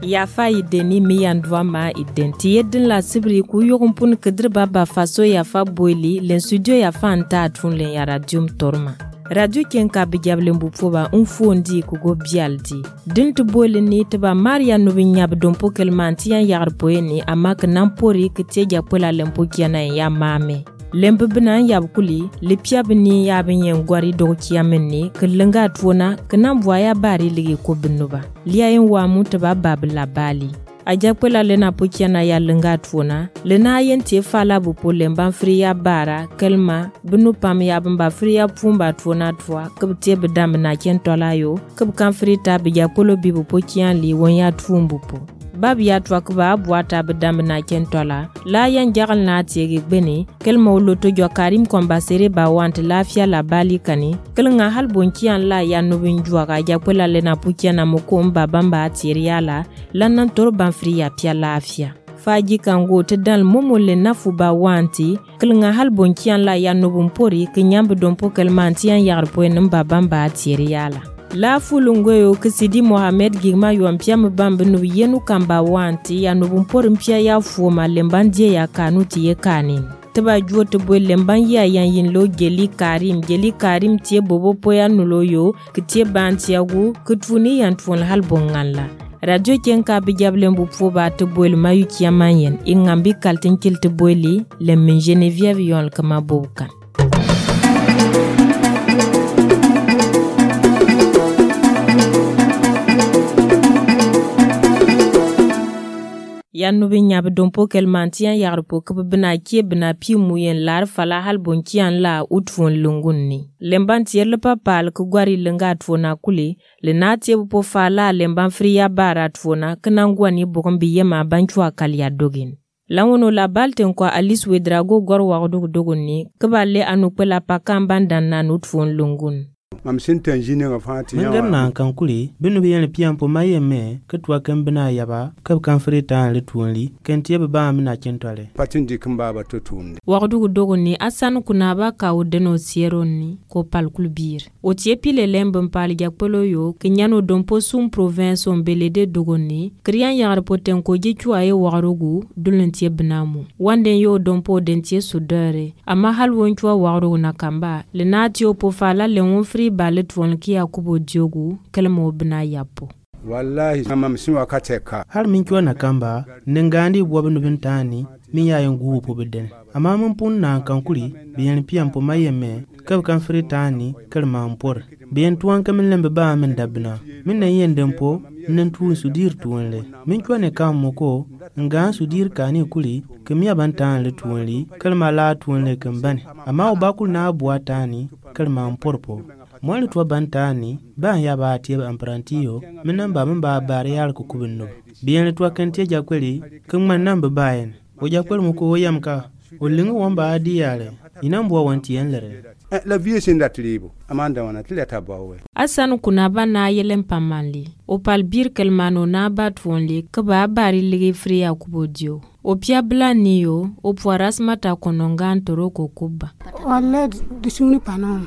ya fa ideni mi yandwa ma identi yedin la sibri ku yogun pun kedr baba faso ya fa boili len studio ya fa anta atun len ya radium torma radio kenka bijable mbufoba unfondi ku go bialdi dintu boili ni taba maria no binyab dompo kelmanti yan yar poeni amak nampori kiteja pola lempo kiana ya mame lembe bina yabkuli lipiabni yabin yen gwari dokiamenni kelanga tuona kana voya bari ligi ko binuba liayen wa mutaba babla bali ajakpela lena pokiana ya lenga tuona lena yente fala bu polemban friya bara kelma binu pam yabamba friya pumba tuona twa kubte bedam na kentolayo kub kan frita biya polo bibu pokian li wonya tumbupo babi ya twakba buata bedam na kentola la yan jagal na tiegi beni kelma loto jo karim kombasere ba want lafia la bali kani kelnga halbonki an la ya no binjua ga jakwela lena pukiana mokomba bamba atiriala lannan torban friya pia lafia faji kango te dal momole nafu ba wanti kelnga halbonki an la ya no bumpori kenyambe dompo kelmanti an yarpo en bamba atiriala la fulungoyo kisidi Mohamed Gigma yuampiam bambe no yenu kamba wanti ya no bumpor mpia ya fuma lembandie ya kanuti ye kanin teba juo tebo lemban ya yin lo geli karim tie bobo poya nuloyo kitie banti yagu kutfuni yantfon halbonganla radio kenka bijable mbupfo ba tebo el mayu kiamanyen ingambi kaltin kilte boili lemmen Geneviève yon kama bokan ya nubi nyab dompo kelmantian yarpo kubna kie bna pi muyen lar fala halbon kian la utfon lungunni lemban tier le papal ku gwari lenga tfona kule le natie po fala lemban friya bara tfona kanangwani bogombi yema banchwa kalya dogin langono la balten kwa Alice Wedrago gorwa dogonni kubale anupela pakamban dan na utfon lungun mam sinta engineer of hati ya ngarna kan kuli binu biyan pian po mayeme ketwa kan bina yaba kab kan frita le tuonli kan tiebe ba mina kentole patin di kan baba to tunde waqdu dogoni asan kuna ba ka udeno sieronni ko pal kulbir o tie pile lembem pal jakpolo yo kinyano dompo sum province on belede dogoni kriyan yar poten ko jichu ay waqrugu dulen tie binamu wanden yo dompo dentie sudere ama hal wonchwa waqrugu nakamba le natio po fala le won balet volki akubo diogu kelmo bina yapo wallahi mama msiwa kateka har min kiwa na kamba nengandi bwabnu bintani min ya yangu po beden amma mun punna kan kuli biyan pian po mayeme kab kan fritani kelma ampor biyan tuwan kamin lembe ba min dabna min na yenden po nan tuun sudir tuwanle min kiwa ne kam moko nga sudir kani kuli kemiya bantan le tuwanli kelma la tuwanle kambane amma obakul na buatani kelma amporpo mwali tuwa bantani ba ya ba tiye amprantiyo minan ba min ba bari yar ku kubinno biyan tuwa kan tiye jakweli kan man nan ba yen o jakwel mu ko yamka o lingu wamba adiyale inan bo wanti yan lere la vie sin da tribu amanda wana tilata bawe asan kuna bana yelen pamanli o pal bir kelmano na batwonli ka ba bari ligi friya kubodio o pia blaniyo o poiras mata konongan toroko kuba wala disuni panon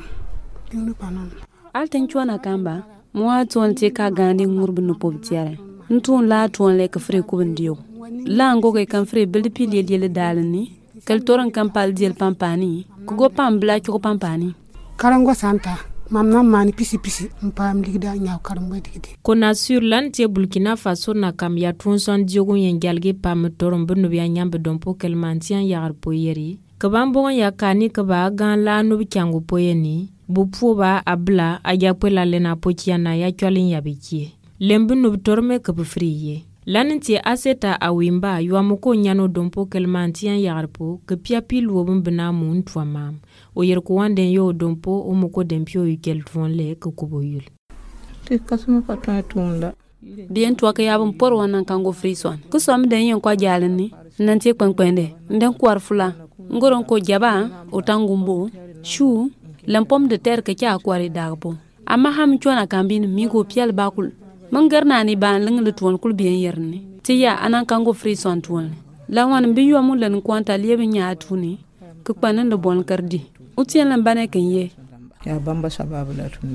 alten chwana kamba mwa tuan te ka gandi ngurbu no pobtiare ntun la tuan le ka fre kubndio la ngo ke kan fre bil pili le dalni kal toran kan pal diel pampani ko go pam bla ko pampani karango santa mamna mani pisi mpam ligda nyaw karango digidi kona sur lan te Burkina Faso na kam ya tun son diogo yengalge pam toron bunu biya nyambe dompo kelmantian yar poyeri kabambo ya kani kaba gan la no bikyango poyeni bupuba abla ajakpela lena pokiana ya kyolin yabikie lembu no torme kabufriye laninti aseta awimba yuamuko nyano dompo kelmantian yarpo kepia pilu obumbina mun twamam o yerko wanden yo dompo omuko dempio yukel twonle kukuboyul te kasuma patwa tunda bien twa ka yabum por wanan kango frison ku som den yen kwa jalni nanti kwenkwende nden kwar fula ngoron ko jaba o tangumbo shu lampom de terre ke kya kwari dagbo amma ham chona kambin mi go piel bakul mangarna ni ban lengle tuon kul bien yerne tiya anan kango frison tuon lawan bi yo mun len kwanta liebe nya tuni ku panan de bon kardi utien lan bane kenye ya bamba sababu la tunita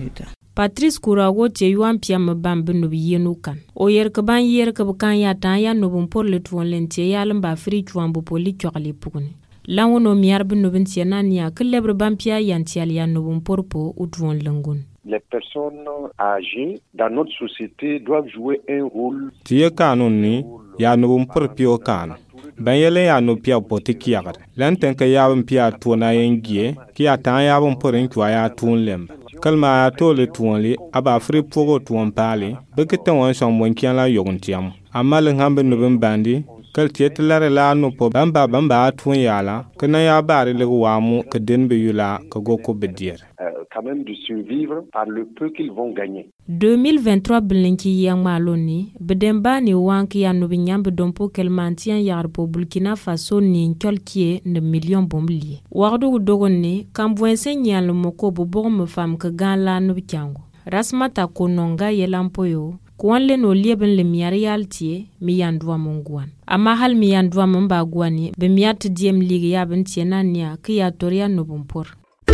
Patrice Kourago te yuan piam bambe no yenu kan. O yer ke ban yer ke kan ya tan ya no bon por le tuon lentie ya lamba fri tuan bo poli chokali pugni. Lan wono miarbe no ben tiena nia ke lebre ban pia yantial ya no bon porpo ou tuon lengun. Les personnes âgées dans notre société doivent jouer un rôle. Tie kanon ni ya no bon por pio kan. Ben yele ya no pia potiki yagar. Lan tenke ya bon pia tuona yengie ki ya tan ya bon por en kwa ya tuon lemba. Kalma ya tole tuonli aba fri pogo tuon pali bekete won son mon kiala yogun tiam. Amal ngambe no ben bandi kal tietlare la no po bamba tuon yala kana ya bari le wamu ke denbe yula ke goko bedier. Quand même de survivre par le peu qu'ils vont gagner. 2023 blinki yang maloni bedemba ni wanki ya no binyambe dompo kelmantian ya Burkina Faso ni nkolkie ne million bombli wardo dogonni kambwense nyal moko bo me fam ke ganla no bjango rasmata kononga yelampoyo kwanle no lieben le miarialtie mi yandwa mongwan ama hal mi yandwa mba gwani be miat diem ligi ya bentiena nia ke ya toria no bompor.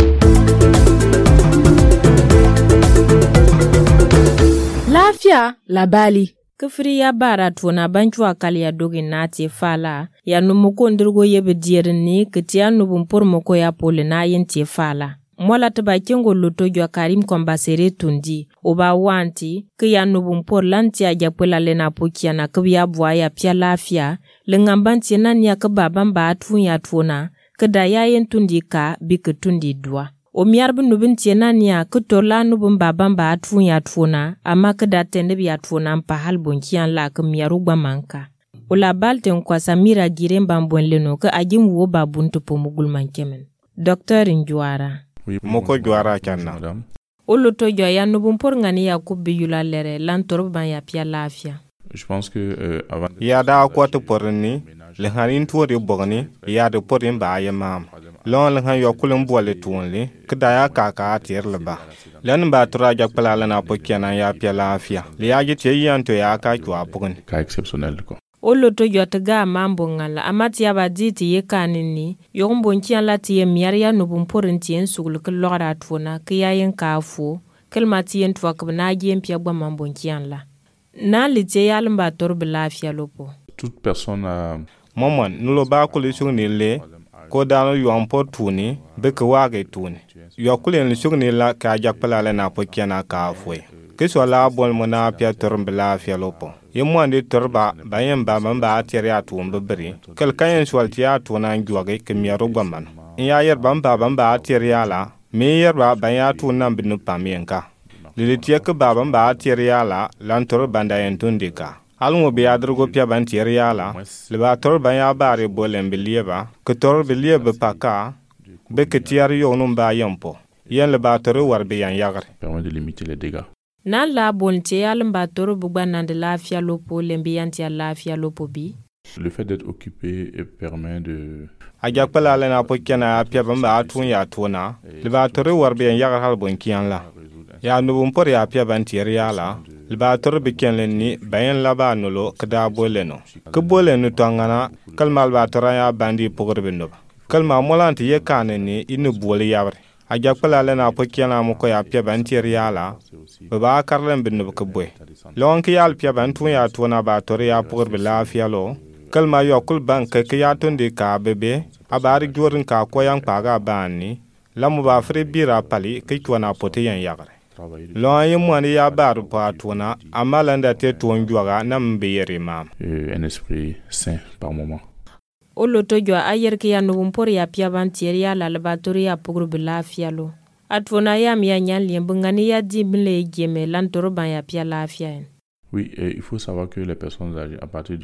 Lafiya labali. Kafiri ya bara tuona banchwa kali ya dogi nati fala ya numoko ndirgo yebe dierini kiti ya nubumpur moko ya pole na yenti fala. Mwala taba kengo loto jwa Karim Kombasere tundi oba wanti ke ya nubumpur lanti ya japwela lena pokia na kebi ya bwa ya pia lafia lengambanti ya nani ya kebabamba atu ya tuona keda ya yentundi ka bike tundi dwa. O miarbe nubin tiena nia kutola nubin babamba atu ya tuona ama kada tende ya tuona mpa halbonkian la ke miarugba manka. O la balte nkwa Samira giremba mbwenleno ke ajim wo babuntu po mugulman kemen. Dr. Njwara. Moko Jwara kanna. O loto jwa ya nubin por ngani ya kubi yula lere lantorban ya pia lafia. Je pense que avant ya da kwatu porni le hanin tuori bogni ya de porin ba ya mam lon le han yo kulum bole tuonli kda ya kaka atir ba len ba tura jak pala na pokena ya pia lafia le ya je yanto ya ka kwa pogni cas exceptionnel quoi. O loto jwa mambo ngala amati ya baditi ye kanini yombo nkian lati ye miaria no bumporin tien sugul ke lora tuona ke ya yen kafu kelmati yen twa kabna gem pia gba mambo nkian la na lite yalmba torbe lafia lopo. Toute personne a momon nulo ba kuli shugni le ko dano yompo tuni beke wage tuni yokuli ni shugni la ka jakpala la na pokena ka fwe kiswa la bol mona pia torbe lafia lopo yemwande torba bayen ba mamba atiri atumbe beri kel kayen swalti atuna ngwage kemiaro gbaman ya yer bamba atiri ala me yer ba bayen atuna binu pamienka lilitia ke babam ba tiriala lantor banda entundika almo be adrugo pia ban tiriala le ba tor ban ya bare bolem bilieba ke tor bilieba paka be ke tiari yo num ba yampo yen le ba tor war be yan yagar permet de limiter les dégâts. Na la bonte yalm ba tor bugban de lafia lopo lembi yanti ya lafia lopo bi. Le fait d'être occupé permet de ajakpala le na pokena pia bamba atun ya tuna le ba tor war be yan yagar hal bon kian la ya nubun por ya pia ban tiriala liba tor biken lenni bayen laba nulo kada boleno ke boleno tangana kalmal ba tora ya bandi pogorbindo kalma molanti ye kaneni inu boli yabre ajakpala lena pokena mo ko ya pia ban tiriala ba karlen binno ke boy lon ke yal pia ban tun ya tuna ba tor ya pogorbi lafiya lo kalma yo kul ban ke ya tundi ka bebe abari jorin ka ko yang paga bani lamu ba fre bira pali ke tuna pote yan yagre lon yimwani ya baru pa tuna amalanda te tuonjwaga nam beyeri mam un esprit sain par moment. O loto jwa ayer ke ya nubumpor ya pia bantieri ya laboratoire ya pugru bilafia lo atfona ya miya nyanli mbungani ya dimbile geme lantoro ban ya pia lafia en. Oui, il faut savoir que les personnes âgées à partir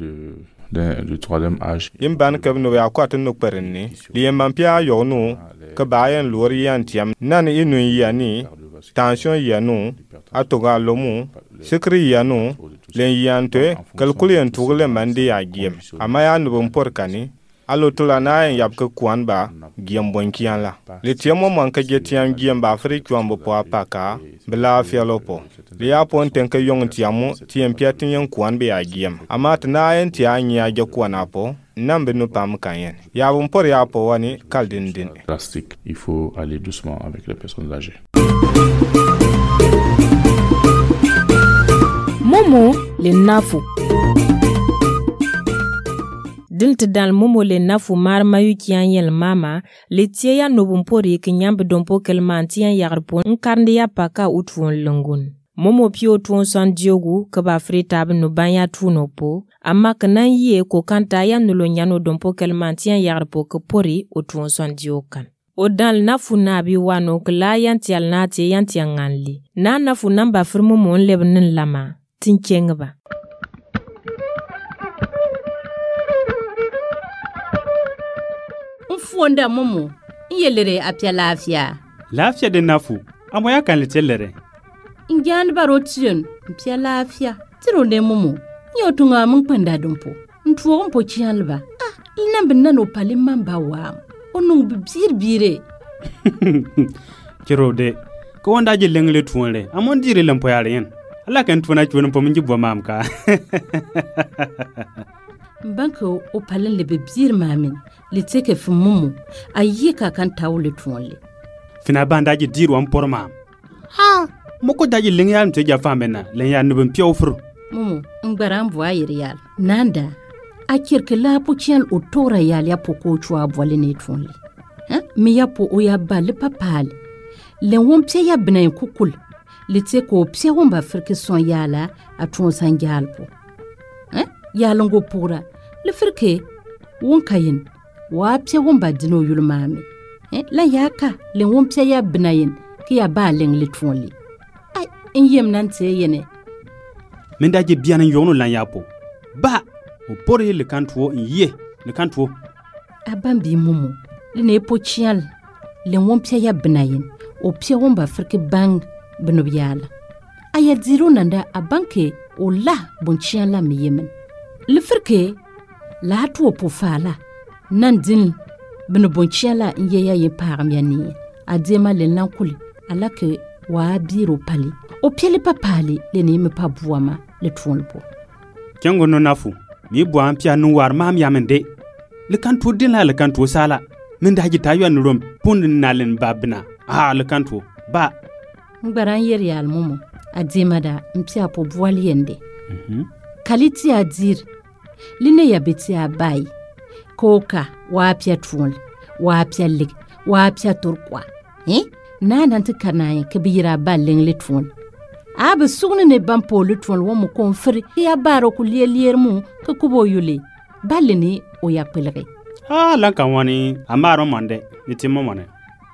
du troisième âge imban ke no ya kwatu no perenni liemban pia yo no ke bayen lori yantiam nan inu yani tension yanu atoga lomu sikri yanu len yante kalkulien tugle mandi ya giem amaya no porkani alo tula na yap ke kwanba giem bonkian la le tiemo man ke jetiam giem ba frikwan bo paka bla fialopo le ya ponten ke yong tiamu tiem piatin yan kwan be ya giem amat na en ti anya je kwanapo nambe no pam kanyen ya bon por ya po wani kaldindin drastique. Il faut aller doucement avec les personnes âgées. Momo le nafu. Dinti dal momo le nafu mar mayu kian yel mama le tie ya nobumpori ki nyambe dompo kelman tian yagarpo nkarndi ya paka utwon lungun. Momo pio tuon san diogu kaba frita no banya tuno po amma kanan ye ko kanta ya nulo nyano dompo kelman tian yagarpo ko pori utwon san diokan. O dal nafu nabi wano kla yantial nati yantianganli. Na nafu namba firmo mon lebnin lama tinkengba. Fonda momo yelere apia lafia lafia de nafu amoya kan letelere ingan barotion apia lafia tiro de momo nyotunga mun panda dumpo ntuo mpo chialba ina binna no pale mamba wa onu bire kiro de ko wanda je lengle tuonle amon dire lampo yare yen ala kan tuona chuon mpo minji bo mamka banko o pale le bibir mamin le teke fumumu ayika kan tawle tuonle fina bandaji diru am porma moko daji lengyan te ja famena lengyan no pio fur mumu ngbaram bo ayirial nanda akirke la pochial otora yal ya poko chwa bwale ne tuonle mi ya po o ya bal papal le wompie ya bnan kukul le teke pie womba firke son yala atun sanjalpo yalongo pura le firke wonkayin wa pye womba dino yulmame la yaka le wompye ya bnayin ki ya ba leng le twonli ai enyem nante yene minda je bianan yono lan yapo ba o pore le kantuo ye le kantuo abambi mumu le ne pochial le wompye ya bnayin o pye womba firke bang bnobyala aya ziro nanda abanke o la bonchiala miyemen le firke la tuo pofala nandin bino bonchiala nye ya ye param ya ni adema le lankuli alake wa biro pali o piele papali le ne me pabuama le tuonpo kengo no nafu mi bo ampia no war mam yamende le kanto din la le kanto sala min da ji tayo an rom pun nalen babna le kanto ba ngbaran yer yal momo adema da mpia po boali yende kaliti adir line ya beti abai koka wapya tuol wapya lig wapya turkwa nana ntikanaye kebira baleng le tuol abe sugne ne bampo le tuol wo mo konfri ya baro ku lier mu ke kubo yule baleni o ya pelere la kan wani amaro mande nitimo mone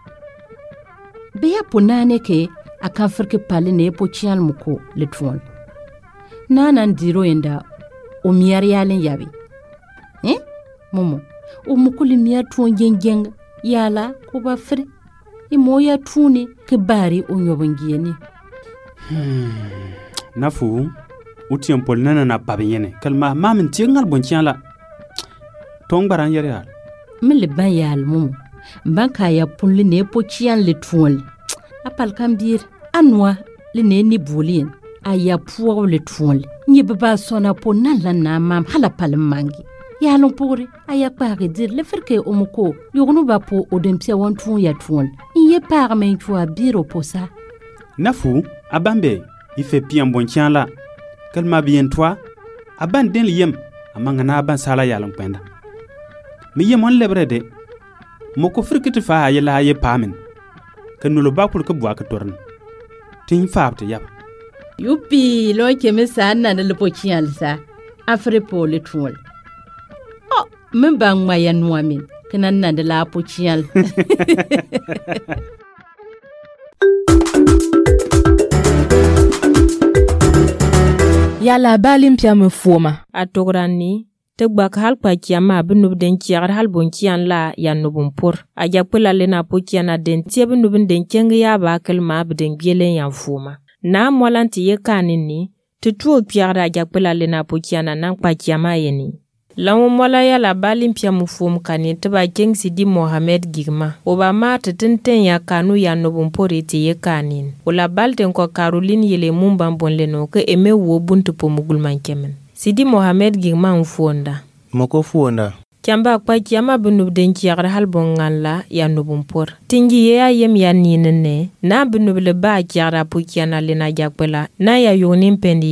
be ya ponane ke akan firke pale ne po chial muko le tuol nana ndiro enda o miyar yalen yabi momo o mukuli miyar tuon gengeng yala ko ba fri imo ya tuni ke bari o nyobongiyeni nafu utien pol nana na pabinyene kalma mamin tingal bonchiala tong baran yare mele ban yal momo banka ya punli ne pochian le tuon apal kambir anwa le ne ni bolien aya puwa le tuon ni baba sona po nala na mam hala pal mangi ya lon pore aya pare dir le firke omuko yognu ba po odempia wontu ya tuon ye par men tuwa biro posa nafu abambe ife pian bonchiala kalma bien toi aban den liyem amanga na ban sala ya lon penda mi yemon lebrede moko firke te fa ya la ye pamen kanulo bakul ke bwa ka torn tin faapte yab yupi lo keme sana na le pochial sa afre po le tuol men bang maya nuamin kenan na de la pochial ya labali mpia mfoma atograni tegbak halpa kiama binub den kiagar halbon kian la ya nubumpur ajakpela lena pokiana den tiebe nubin den kenga ya ba kelma bden bielen ya fuma na molanti ye kanini tutuo piara ajakpela lena pokiana nan pa kiama yeni lawo mola ya labali mpia mfum kani teba keng Sidi Mohamed Gigma obama tetenten ya kanu ya nubumpuri ti ye kanin ola balten ko Caroline yele mumba bonleno ke eme wo buntu pomugulman kemen Sidi Mohamed Gigma mfonda moko fonda Kiamba kwa kiama binub den kiagar halbongan la ya nubumpur tingi ye ya yem ya ninene na binub le ba kiara pukiana lena jakpela na ya yonin pendi yeni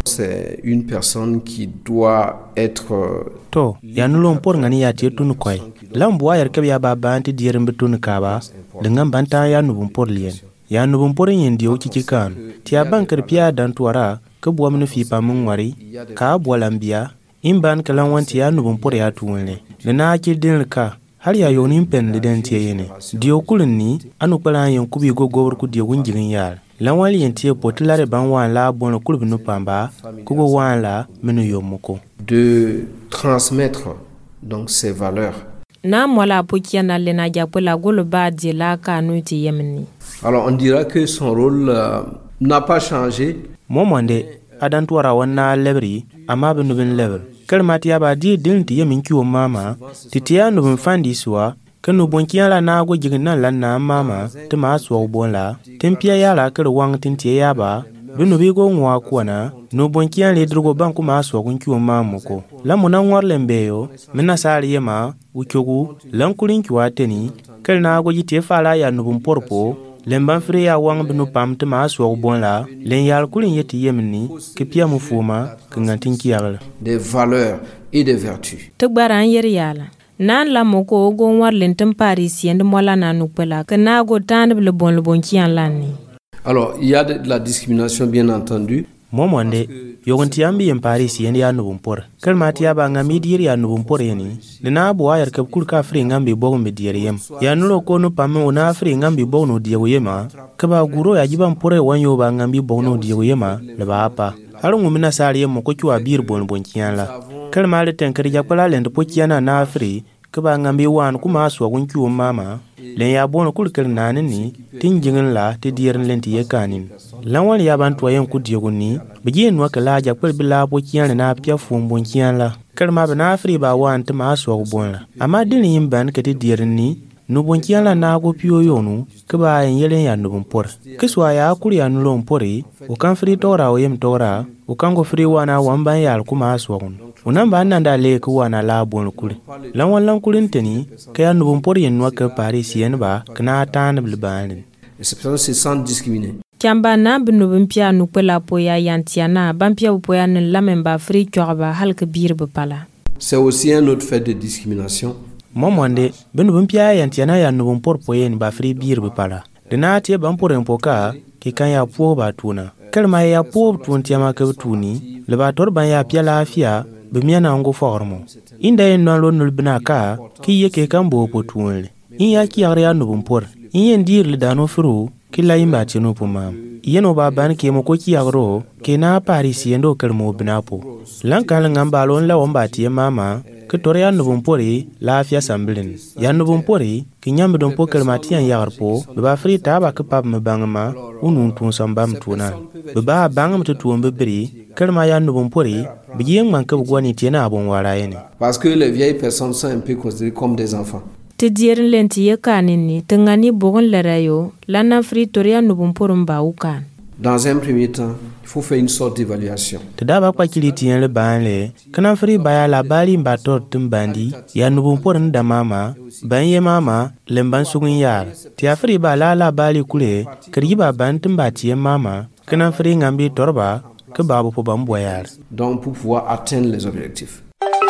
C'est une personne qui doit être to ya nulon por ngani ya tie tun koy lambu ayar ke ya baba anti dierin betun kaba dengan banta ya nubun por lien ya nubun por yin dio ci kan tia bankar pia dan tuara ke buam no fi pamun wari ka bolambia imban kalan wanti ya nubun por ya tuwele da na ki din ka har ya yonin pen liden tie yene dio kulun ni anu kala yan kubi gogor ku dio wunjin yar lanwali yentie potilare ban wan la bon kulub no pamba kugo wan la menu yomoko de transmettre donc ces valeurs. Na mola pokiana lena japola golo ba di la kanu ti yemni. Alors on dira que son rôle n'a pas changé. Momonde adantuara wana lebri ama benu ben level. Kalmati ya ba di din ti yemin kiwo mama titia no ben fandi swa kanu bonkiya la na go jigna la na mama te ma so bonla tempia ya la kar wang tintie ya ba benu bi go ngwa kwana no bonkiya le drogo banku ma so gun kiwo mama ko la mona ngwar lembeyo mena sari yema uchogu lankulin kiwa teni kal na go jite fala ya no porpo lemban fre ya wang benu pam te ma so bonla len yal kulin yeti yemni ke pia mu fuma kangatin kiyala des valeurs et des vertus. To baran yer yala nan la moko go war lentam parisien de mola na nupela que na go tan le bon kian lani. Alors il y a de la discrimination bien entendu. Momonde yogonti ambi en parisien ya no por kalmati ya ba ngami diri ya no por yeni de na bo ayar kap kul ka fri ngambi bo me diri yem ya nulo ko no pame ona fri ngambi bo no diego yema ka ba guro ya jiban pore wanyo ba ngambi bo no diego yema le ba apa halu ngumina sari yem ko kiwa bir bon kian la kalmale tenkari ya pala lendo po kiana na fri ka ba ngambi wan kuma so gun kiwo mama len ya bon kul kel nanin ni tin jingin la te dirin lenti ye kanin lanwal ya ban toyen ku diego ni bijin wa kala ja pel bila po kian na pia fum bon kian la kalma bana fri ba wan te ma so bon la ama din yin ban ke te dirin ni no bon kian la na go pio yonu ka ba yen yelen ya no bon por kiswa ya kul ya no lon pori o kan fri tora o yem tora o kan go fri wana wan ban ya kuma so gun unan ba nan da le ku wana la bon kul lan wallan kulin tani ka ya no bon por yen no ka parisien ba kana tan bilban c'est sans discriminer. Kamba na binu bimpia nupela poya yantiana bampia poya ne lamemba fri kyorba halka bir bepala. C'est aussi un autre fait de discrimination. Momonde binu bimpia yantiana ya no por poyen ba fri bir bepala. Dena tie bampor empoka ke kan ya po ba tuna. Kalma ya po tuntia ma ka tuni le ba tor ban ya pia lafiya bimiana ngo formo. Inda en no lo bina ka ki ye ke kan bo po tunle. In ya ki ya no por. In yen dir le dano fru kila imba tino puma yeno ba ban ke mo ko ki agro ke na parisien do kelmo binapo lankal ngamba lon la wamba tie mama ke toria no bompori la afia samblin ya no bompori ke nyambe don pokel matian yarpo ba frita ba ke pap me bangma unun tun sambam tuna ba bangam to tuombe bri kelma ya no bompori biyen man ke gwani tiena abon wara yene parce que les vieilles personnes sont un peu considérées comme des enfants. Te dierin lenti ye kanini tengani bogon lerayo lana fri toria nubun porum ba ukan. Dans un premier temps, il faut faire une sorte d'évaluation. Te daba kwa kiliti yen le banle kana fri baya la bali mbator tumbandi ya nubun porum da mama banye mama lemban sugun yar ti afri ba la bali kule kriba ban tumbati ye mama kana fri ngambi torba ke babu po bamboyar. Donc pour pouvoir atteindre les objectifs.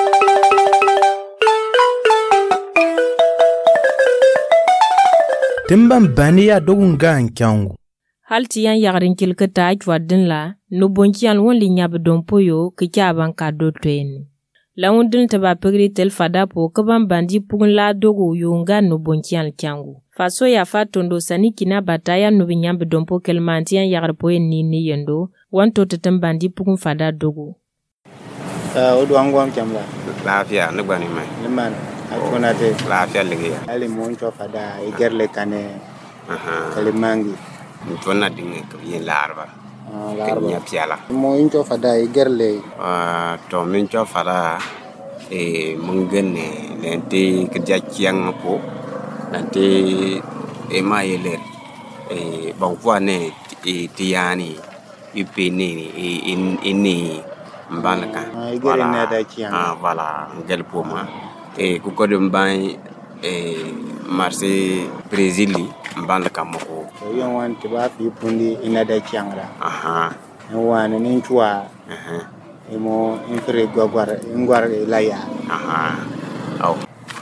Timban bani ya dogun gan kyangu. Halti yan yagrin kilka ta ajwa din la, no bonki yan won li nyab don poyo ke kyaban ka do tweni. La wundin ta ba pegri tel fada po kaban bandi pugun la dogo yunga no bonki yan kyangu. Faso ya fa tondo sani kina bataya no binyambe don po kelmanti yan yagar po ni yendo, wanto tetem bandi pugun fada dogo. Odu angwam kyamla. Lafiya ne gbani mai. Liman. Akonate lafiya lege ali moncho fada igerle kane kalimangi ntona dinge ko yin larba nya piala moncho fada igerle to moncho fada mungene lente kja kiang po lente mayele bangwane tiani ipeni ini mbalaka voilà ngel poma ku ko dum bay marché Brésil mbalaka moko yon wan ti ba fi pundi ina da chiangra wana ni chwa emo infre ngwar la ya au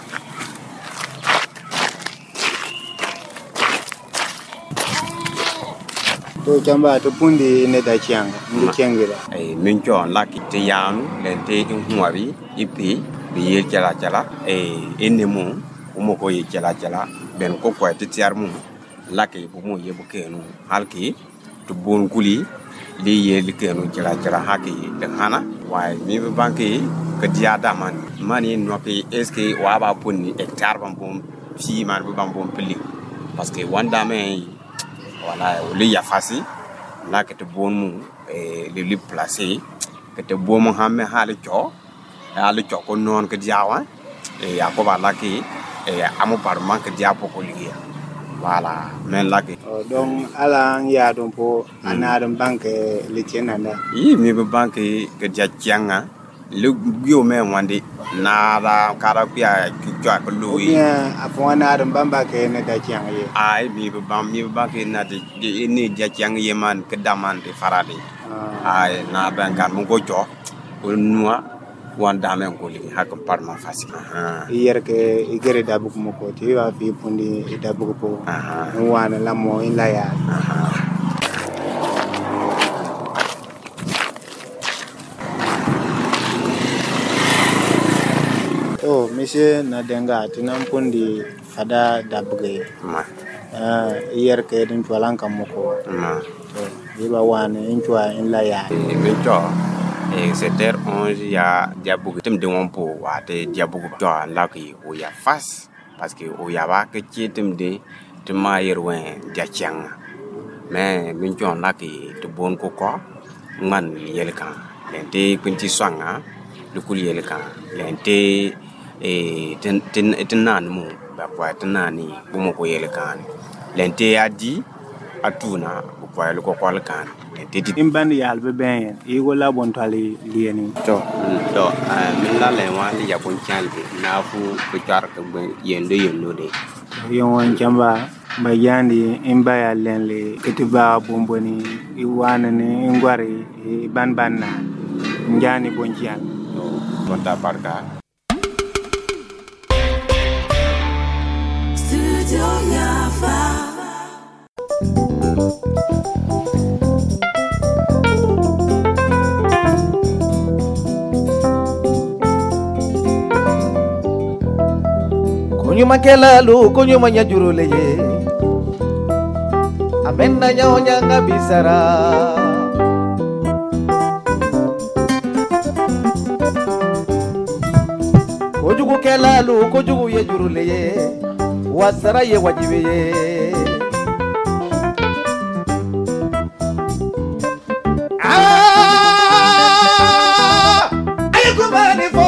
to chamba to pundi ne da chianga ni chengira min cho laki te yanu le te ngwari ipi bi ye chala enemu umo ko ye chala ben ko ko te tiarmu laki bu mo ye bu kenu halki to bon kuli li ye li kenu chala haki de hana wa mi banki ke dia daman mani no pe eske wa ba punni hectare bambom fi man bu bambom pili parce que wanda me voilà le ya fasi là que te bon mu le li placer que te bon mu hamme hali cho ko non que diawa et ya ko ba la ki amu parlement que dia ko ligue voilà men la ki donc ala ya don po anadam banque le tienanda yi mi be banque que dia tianga le yo me wande na da kara pia jwa ko lui afona adam bamba ke ne da tianga ye ai mi be banque na de ni dia tianga ye man ke daman de farade ai na ban kan mo ko jo onwa wanda men ko li hakam parlement facile hier ke igere da buku mo ko ti wa fi pundi da buku ko wana la mo in la ya monsieur na denga tinam pundi fada dabge hier ke din tualan kamoko iba wane inchwa in la ya beto c'était 11 ya diabugo tem de wonpo wate diabugo to la ki o ya fas parce que o ya ba ke chetem de ma yerwen diachang mais min jon la ki to bon ko man yelka lente kunti swanga le kul yelka lente tenan mu ba kwa tenani bumo ko yelka lente adi atuna bu kwa le ko kwal kan lente imban yal be ben e wala bon tali lieni to min la le wa li ya bon chalbe na fu ko tar ko yendo de yon chamba bayandi imba ya lenle ketiba bomboni iwana ne ngwari banbanna njani bonjian to ta barka studio yafa kunyuma kelalu kunyuma nyajurule ye amenna nyonya ngabisara kujugu kelalu kujugu ye jurule ye wasara ye wajibe ye ayikumani fo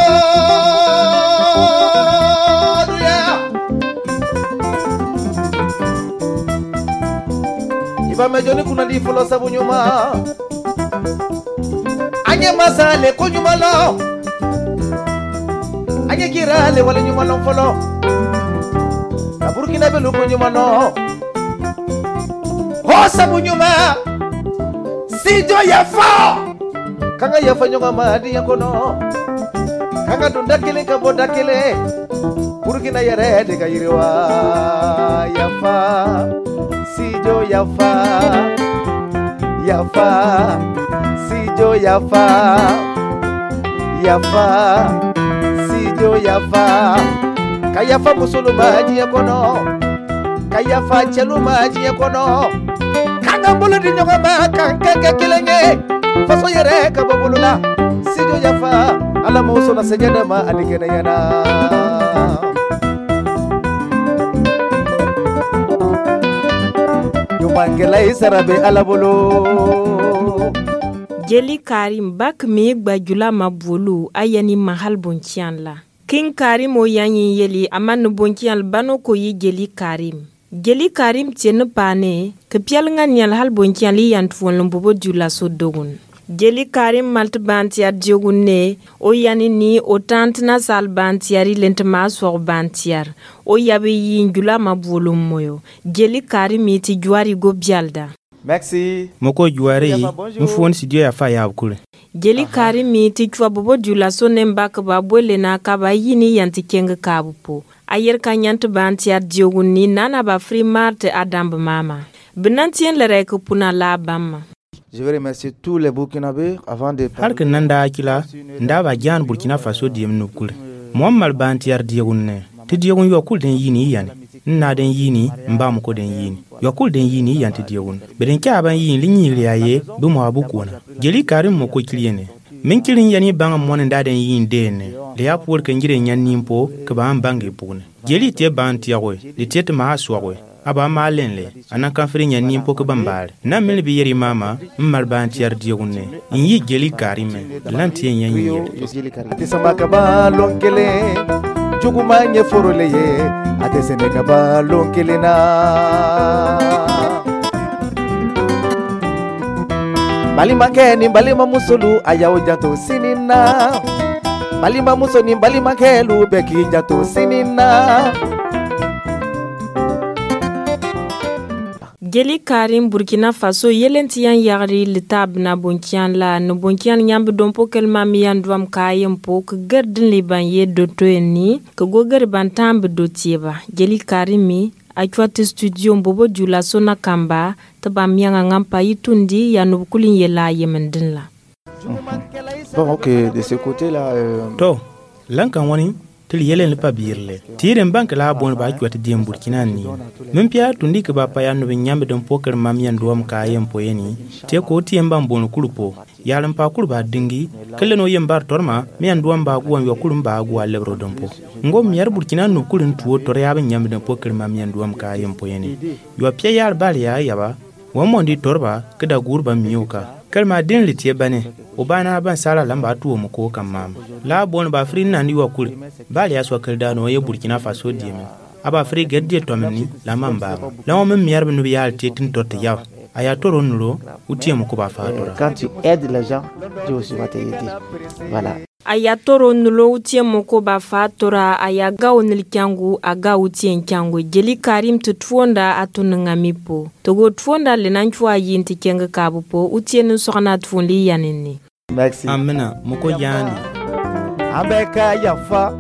mejoni kuna di fulo sabu nyuma anye masale ko nyuma lo anye kirale wala nyuma lo folo Burkina Faso ko nyuma no ho sabu nyuma sijo ya fa kanga ya fa nyuma madi ya kono kanga dunda kile ka boda kile Burkina yare de kayirwa ya fa sijo yafa sijo yafa sijo yafa kayafa musulu maji yakono kayafa chelu maji yakono kanga mbulu di nyonga ma kanga kilenge faso yere ka babulula sijo yafa ala musula sejada ma adigena yana Mangelai sarabe alabolo Jeli Karim bak me gbajula mabulu ayani mahal bonchian la King Karim o yanyi yeli aman bonchian bano ko yi Jeli Karim tiene pane ke pial nganyal hal bonchian li yantfon lombobo dula so dogun Jeli Karim malt bantiar diogun ne o yani ni o tantna sal bantiari lentma so bantiar o yabe yin jula mabulu moyo Jeli Karim iti juari go bialda Merci. Moko juare mfon studio ya fa ya kule. Jeli Karimi ti chwa bobo jula so nemba ka ba bole na ka ba yini yanti kenga kabupo. Ayer ka nyant banti ad dioguni nana ba free marte adamb mama. Benantien le rek puna la bamma. Je veux remercier tous les Burkinabés avant de har kan nanda akila ndaba jan Burkina Faso diem no kule. Muammar banti ad diogunne. Ti diogun yo kul den yini yani. Na den yini mbam ko den yini. Yo kul den yini yanti diogun. Beren ka ban yini linyi liaye bu mo abukuna. Jeli Karim mo ko kiliene. Min kilin yani banga mon nda den yin dene. Le ya pour que ngire nyan nimpo ke ba bangi pune. Jeli te banti yawe, le te ma aswawe. Aba malenle anan kan firi nyan nimpo ke bambale. Na mil bi yeri mama mmal banti yar diogunne. Inyi Jeli Karim lanti nyan yin. Jeli Karim. Ti sama ka ba lonkele. Juguma nye foroleye. Ate senega ba lonkele na. Balima keni balima musulu ayaw jato sinina. Balima musoni balima kelu beki jato sinina. Jeli Karim Burkina Faso yelentiyan yagri litab na bonkian la no bonkian nyambe dompo kelma miyan dwam kayem po ke gerdin liban ye doto ni ke goger bantambe dotieba. Jeli Karimi achwate studio mbobo jula sona kamba taba mianga ngampa yitundi ya nubukulin yela yemendin la. Bon, ok, de ce côté-là... To, lankan wani til yelen pa birle. Tiren bank la bon ba achwate diem Burkina ni. Mempia tundi ke ba pa ya no nyambe don poker mamian duam ka yem poyeni. Te ko tiemba mbon kulupo. Yalan pa kulba dingi, kele no yembar torma, mian duam ba guan yo kulumba agwa lebro dompo. Ngom yar Burkina no kulun tuo tore ya nyambe don poker mamian duam ka yem poyeni. Yo pia yar bali ya yaba. Wamondi torba keda gurba miyoka. Kalma din litie bane. Obana ban sala lamba tuo moko kamam. La bon ba fri nani wa kul. Bali ya so keldano ye Burkina Faso dieme. Aba fri gedde tomni la mamba. La o mem yarbe no yal tetin torte yaw. Aya toro nulo utie moko ba fa tora. Quand tu aides les gens, Dieu aussi va t'aider. Voilà. Aya toro nulo utie moko ba fa tora aya gawo nilkyangu aga utie nkyangu. Jeli Karim tutfonda atunanga mipo. Togo tfonda lenanchwa yinti kenga kabupo utie nusokana tfonli yanini. Merci. Amena moko yani. Ambeka yafa.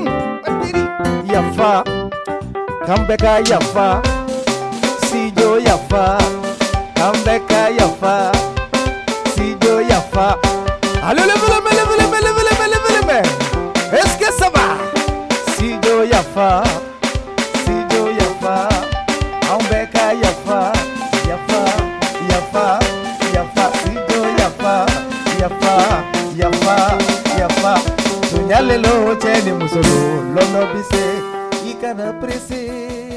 Yafa. Kambeka yafa. Sijo yafa. Kambeka yafa. Sijo yafa. Allez, levez. Est-ce que ça va? Sijo yafa. Sijo yafa. Ambeka yafa. Yafa. Yafa. Yafa. Sijo yafa. Yafa. Yafa. Yafa. Tunyale lo cheni musolo. Lono bise. Ikana prese.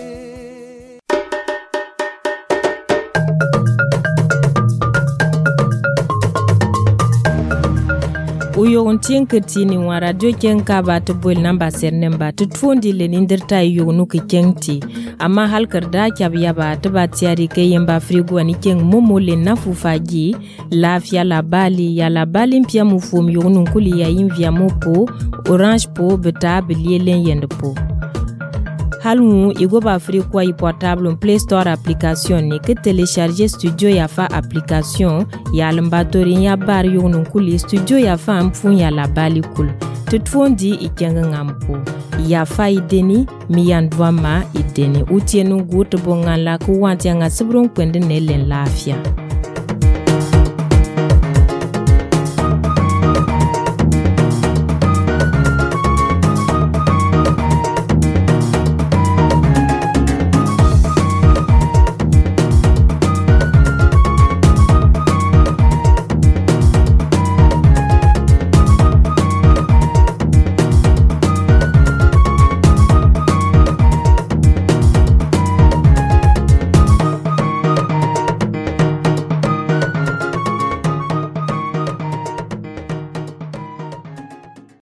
Uyo kati wa radio kenka ba to bol namba sernemba to tfondi le nindirta yo no ke kenti amma halkar da kyabiya ba to ba tiari ke yemba frigo ni ken momo le nafufaji lafiya la bali mpia mufum yo no kuli ya invia mopo orange po beta belielen yendpo halmu igo ba frigo yi portable Play Store application ni ke télécharger studio ya fa application ya lambatori ya bar yo no kuli studio ya fa mfun ya la bali kul tutfondi ikenga ngampo ya fa ideni miyandwama ideni utienu gut bongan la ku wanti nga sibron kwende nelen lafia